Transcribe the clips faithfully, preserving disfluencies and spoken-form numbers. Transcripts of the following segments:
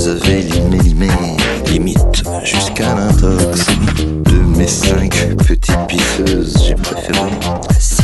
les avaient limés, limés, limite jusqu'à l'intox. De mes cinq petites pisseuses, j'ai préféré la six.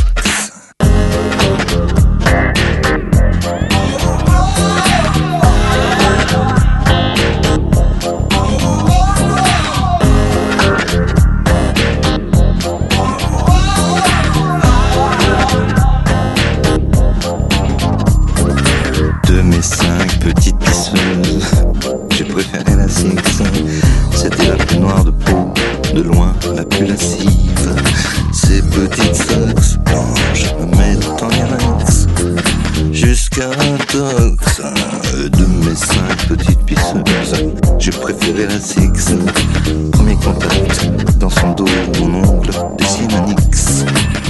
De mes cinq petites pisseuses, j'ai préféré la six. C'était la plus noire de peau, de loin la plus lascive. Ces petites socks blanches me mettent en irex jusqu'à l'intox. De mes cinq petites pisseuses, j'ai préféré la six. Premier contact, dans son dos, mon ongle dessine un X.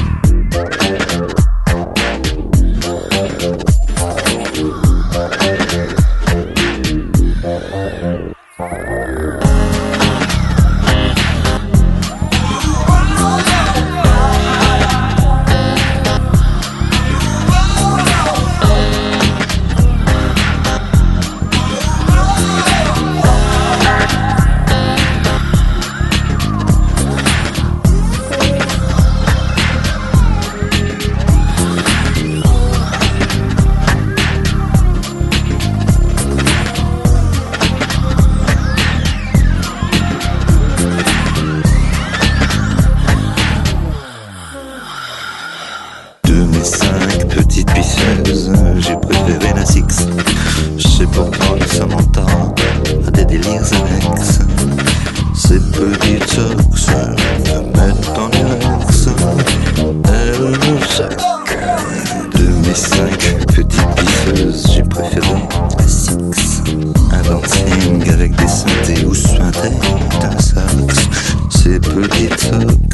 Cinq petites pisseuses, j'ai préféré la six. Je sais pourtant que Samantha a des délires annexes. Ces petites socks me mettent en irex. Elle me sac. De mes cinq petites pisseuses, j'ai préféré la six. Un dancing avec des synthés ou suintés d'un sax. Ces petites socks